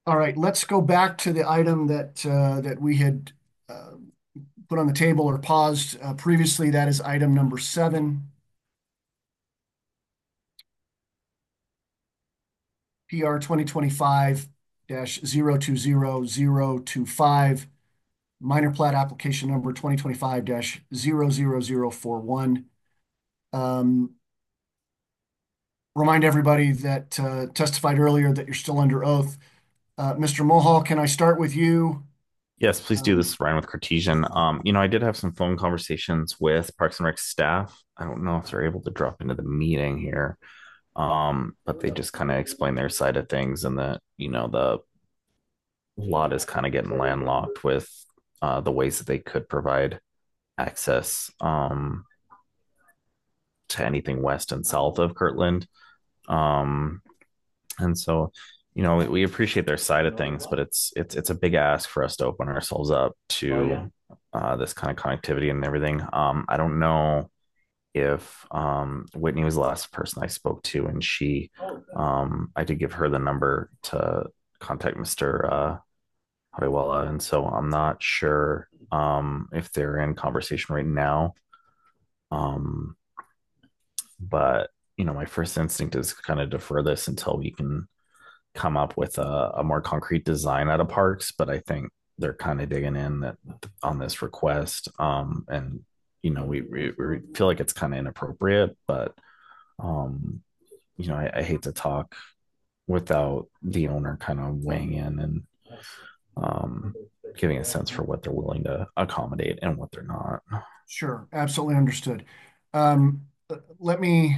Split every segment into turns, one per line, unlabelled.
All right, let's go back to the item that we had uh, put on the table or paused previously. That is item number 7, PR 2025-020025, minor plat application number 2025-00041. Um, Remind everybody that testified earlier that you're still under oath. Mr. Mohall, can I start with you?
Yes, please do.
Um,
This is Ryan with Cartesian. I did have some phone conversations with Parks and Rec staff. I don't know if they're able to drop into the meeting here, but they just kind of explain their side of things and that, the lot is kind of getting landlocked with the ways that they could provide access to anything west and south of Kirtland. Um, and so, we appreciate their side of things, but it's a big ask for us to open ourselves up to this kind of connectivity and everything. I don't know if Whitney was the last person I spoke to, and I did give her the number to contact Mr. Hariwala, and so I'm not sure if they're in conversation right now. Um, but my first instinct is kind of defer this until we can come up with a more concrete design out of parks. But I think they're kind of digging in that on this request, and we feel like it's kind of inappropriate, but um, I hate to talk without the owner kind of weighing in and um, giving a sense for what they're willing to accommodate and what they're not.
sure, absolutely understood. Let me,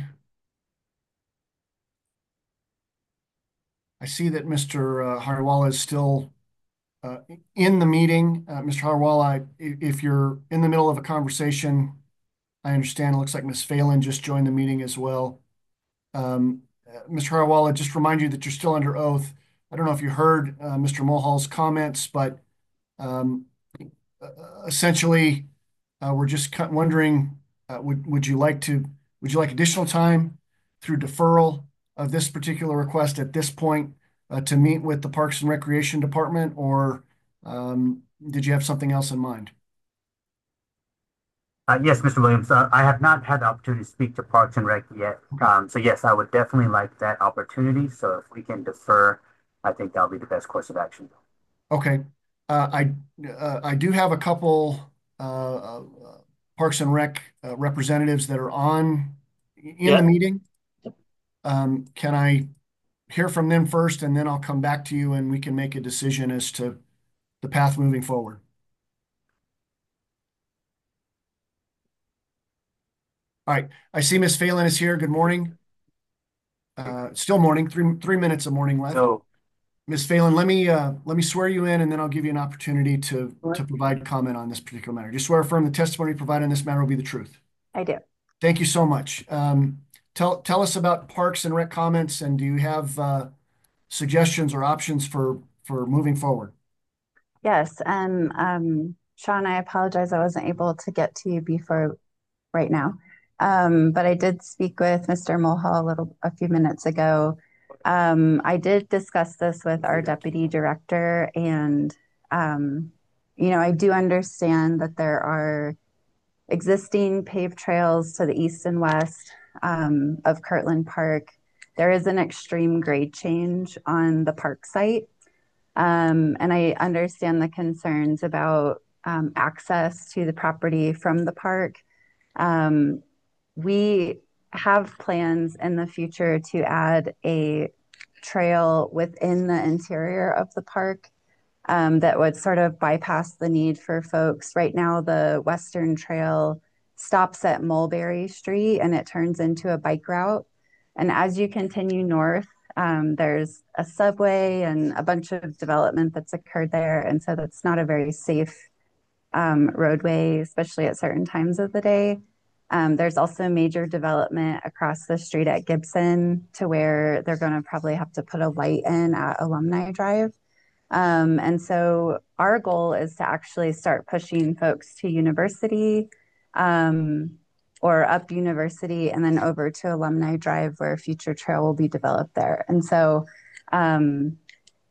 I see that Mr. Hariwala is still uh, in the meeting. Mr. Hariwala, if you're in the middle of a conversation, I understand. It looks like Ms. Phelan just joined the meeting as well. Mr. Hariwala, just remind you that you're still under oath. I don't know if you heard Mr. Mulhall's comments, but um, essentially, we're just wondering, would you like additional time through deferral of this particular request at this point to meet with the Parks and Recreation Department, or did you have something else in mind?
Yes, Mr. Williams. I have not had the opportunity to speak to Parks and Rec yet. So yes, I would definitely like that opportunity. So if we can defer, I think that'll be the best course of action.
Okay. I do have a couple Parks and Rec representatives that are in the
Yeah.
meeting. Can I hear from them first, and then I'll come back to you and we can make a decision as to the path moving forward. All right. I see Miss Phelan is here. Good morning. Still morning. Three minutes of morning left.
So
Miss Phelan, let me swear you in, and then I'll give you an opportunity to provide comment on this particular matter. Do you swear affirm the testimony provided in this matter will be the truth?
I do.
Thank you so much. Tell us about Parks and Rec comments, and do you have suggestions or options for moving forward?
Yes. And Sean, I apologize I wasn't able to get to you before right now. But I did speak with Mr. Mulhall a few minutes ago. I did discuss this with our deputy director, and I do understand that there are existing paved trails to the east and west of Kirtland Park. There is an extreme grade change on the park site. And I understand the concerns about access to the property from the park. Um, we have plans in the future to add a trail within the interior of the park that would sort of bypass the need for folks. Right now, the Western Trail stops at Mulberry Street and it turns into a bike route. And as you continue north, there's a subway and a bunch of development that's occurred there. And so that's not a very safe roadway, especially at certain times of the day. There's also major development across the street at Gibson to where they're going to probably have to put a light in at Alumni Drive. And so our goal is to actually start pushing folks to university or up university and then over to Alumni Drive where a future trail will be developed there. And so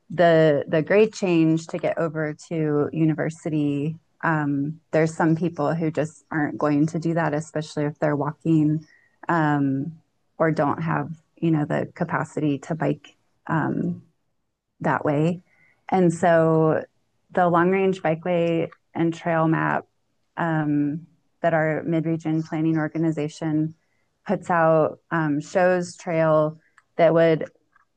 the grade change to get over to University, there's some people who just aren't going to do that, especially if they're walking um, or don't have, the capacity to bike um, that way. And so the long range bikeway and trail map that our mid-region planning organization puts out shows trail that would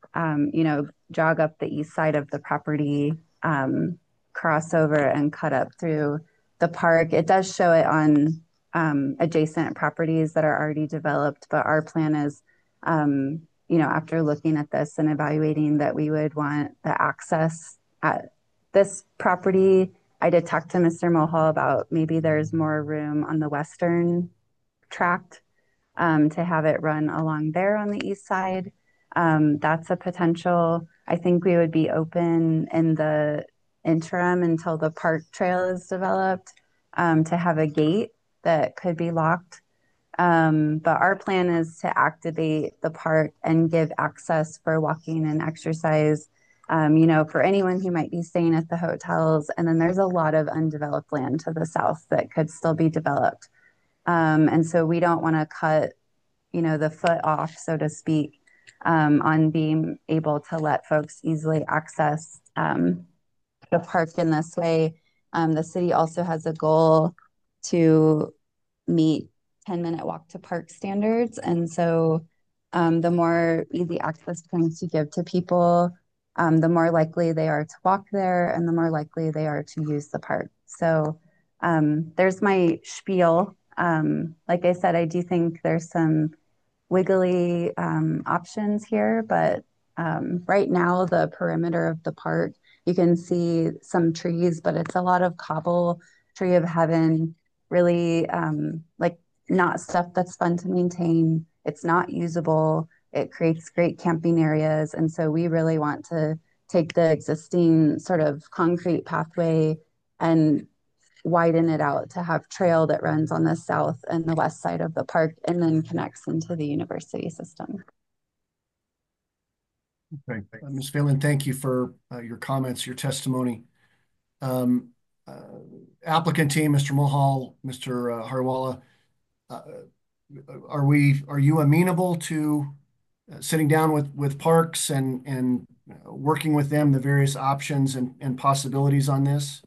jog up the east side of the property, cross over and cut up through the park. It does show it on adjacent properties that are already developed, but our plan is, after looking at this and evaluating that we would want the access at this property. I did talk to Mr. Mulhall about maybe there's more room on the western tract to have it run along there on the east side. That's a potential. I think we would be open in the interim until the park trail is developed to have a gate that could be locked. But our plan is to activate the park and give access for walking and exercise, for anyone who might be staying at the hotels. And then there's a lot of undeveloped land to the south that could still be developed. And so we don't want to cut, the foot off, so to speak, on being able to let folks easily access the park in this way. The city also has a goal to meet 10-minute walk to park standards. And so the more easy access points you give to people, the more likely they are to walk there and the more likely they are to use the park. So there's my spiel. Like I said, I do think there's some wiggly options here, but right now the perimeter of the park, you can see some trees, but it's a lot of cobble, tree of heaven, really like not stuff that's fun to maintain. It's not usable. It creates great camping areas. And so we really want to take the existing sort of concrete pathway and widen it out to have trail that runs on the south and the west side of the park and then connects into the university system.
Okay. Ms. Phelan, thank you for your comments, your testimony. Um, uh, Applicant team, Mr. Mulhall, Mr. Harwala, uh, are you amenable to sitting down with Parks and working with them the various options and possibilities on this?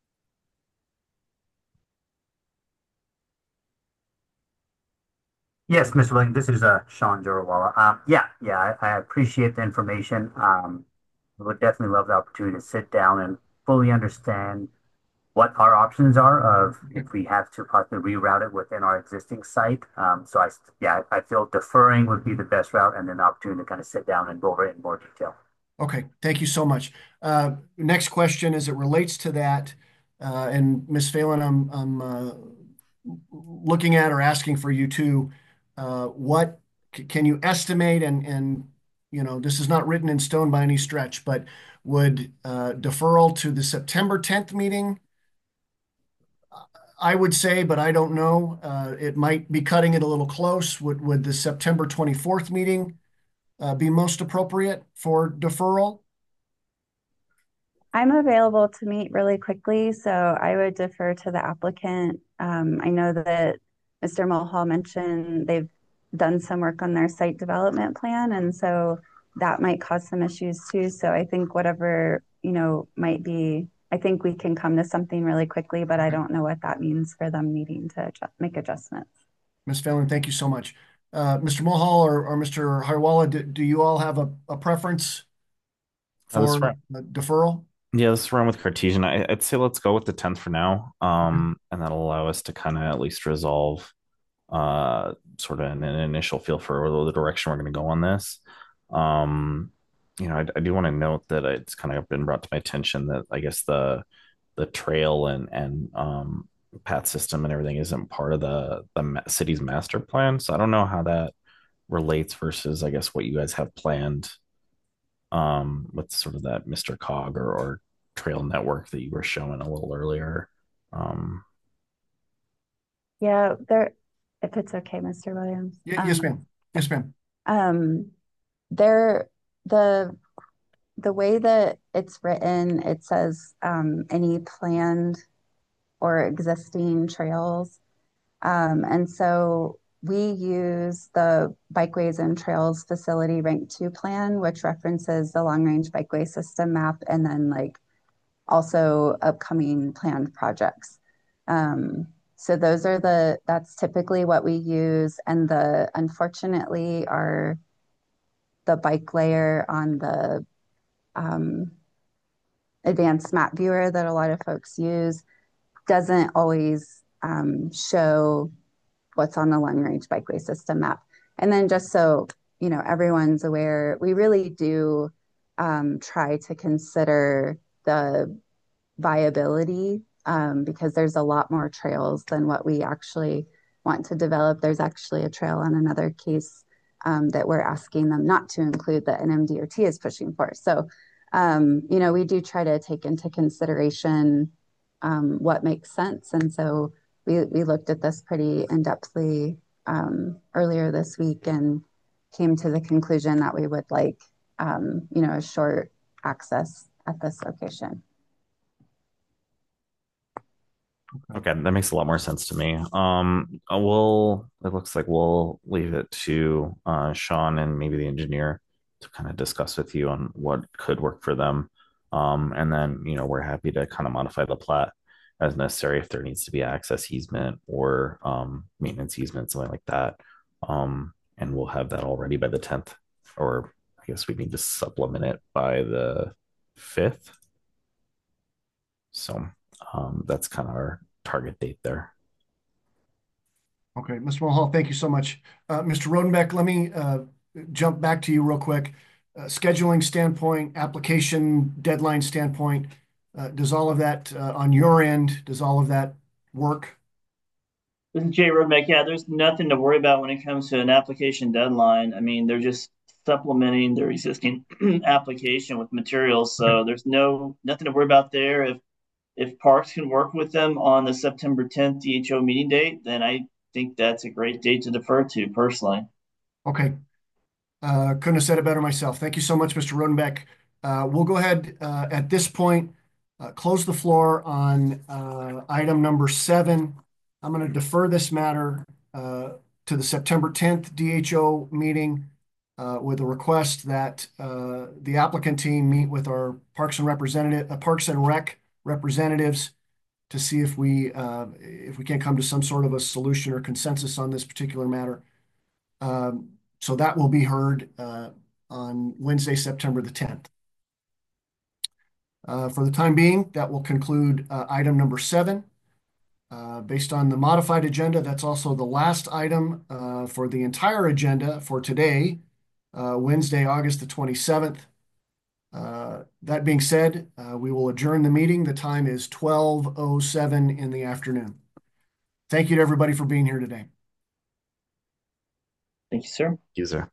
Yes, Mr. Williams, this is Sean Jorawala. I appreciate the information. I would definitely love the opportunity to sit down and fully understand what our options are of if we have to possibly reroute it within our existing site. I feel deferring would be the best route and then the opportunity to kind of sit down and go over it in more detail.
Okay, thank you so much. Next question as it relates to that, and Ms. Phelan, I'm looking at or asking for you to, what can you estimate and this is not written in stone by any stretch, but would deferral to the September 10th meeting, I would say, but I don't know. It might be cutting it a little close. Would the September 24th meeting be most appropriate for deferral?
I'm available to meet really quickly, so I would defer to the applicant. I know that Mr. Mulhall mentioned they've done some work on their site development plan, and so that might cause some issues too. So I think whatever, might be, I think we can come to something really quickly, but I don't know what that means for them needing to make adjustments.
Ms. Phelan, thank you so much. Mr. Mulhall or Mr. Harwala, do you all have a preference for deferral?
Yeah, this is run with Cartesian. I'd say let's go with the 10th for now. And that'll allow us to kind of at least resolve sort of an initial feel for the direction we're going to go on this. I do want to note that it's kind of been brought to my attention that I guess the trail and path system and everything isn't part of the city's master plan. So I don't know how that relates versus I guess what you guys have planned with sort of that Mr. Cog or trail network that you were showing a little earlier. Um,
Yeah, there, if it's okay, Mr. Williams.
Yes, ma'am. Yes, ma'am.
Um, there, the the way that it's written, it says any planned or existing trails. And so we use the Bikeways and Trails Facility Rank 2 plan, which references the long range bikeway system map and then like also upcoming planned projects. So that's typically what we use. And unfortunately, the bike layer on the um, advanced map viewer that a lot of folks use doesn't always show what's on the long range bikeway system map. And then just so everyone's aware, we really do try to consider the viability because there's a lot more trails than what we actually want to develop. There's actually a trail on another case that we're asking them not to include that NMDOT is pushing for. So, we do try to take into consideration what makes sense. And so we looked at this pretty in-depthly earlier this week and came to the conclusion that we would like, a short access at this location.
Okay, that makes a lot more sense to me. It looks like we'll leave it to Sean and maybe the engineer to kind of discuss with you on what could work for them. And then, we're happy to kind of modify the plat as necessary if there needs to be access easement or maintenance easement, something like that. And we'll have that all ready by the 10th, or I guess we need to supplement it by the 5th. So that's kind of our target date there.
Okay, Mr. Mulhall, thank you so much. Mr. Rodenbeck, let me jump back to you real quick. Scheduling standpoint, application deadline standpoint, does all of that on your end, does all of that work?
This is Jay Rodenbeck. Yeah, there's nothing to worry about when it comes to an application deadline. I mean, they're just supplementing their existing application with materials. So there's nothing to worry about there. If Parks can work with them on the September 10th DHO meeting date, then I think that's a great date to defer to personally.
Okay. Couldn't have said it better myself. Thank you so much, Mr. Rodenbeck. We'll go ahead at this point, close the floor on item number 7. I'm going to defer this matter to the September 10th DHO meeting with a request that the applicant team meet with our Parks and Rec representatives to see if we can't come to some sort of a solution or consensus on this particular matter. So that will be heard on Wednesday, September the 10th. For the time being, that will conclude item number 7. Based on the modified agenda, that's also the last item for the entire agenda for today, Wednesday, August the 27th. That being said, we will adjourn the meeting. The time is 12:07 in the afternoon. Thank you to everybody for being here today.
Thank you, sir.
User.